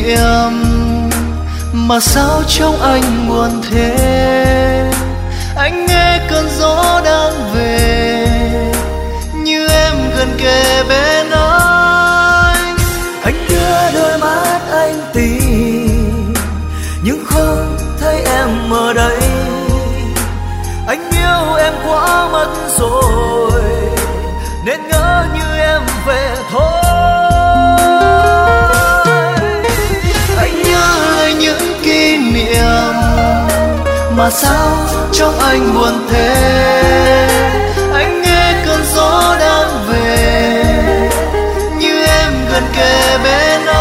niệm mà sao trong anh buồn thế. Anh nghe cơn gió đang về như em gần kề bên anh. Anh đưa đôi mắt anh tìm nhưng không thấy em ở đây. Anh yêu em quá mất rồi nên ngỡ như em về thôi. Anh nhớ lại những kỷ niệm mà sao trong anh buồn thế. Anh nghe cơn gió đang về như em gần kề bên anh.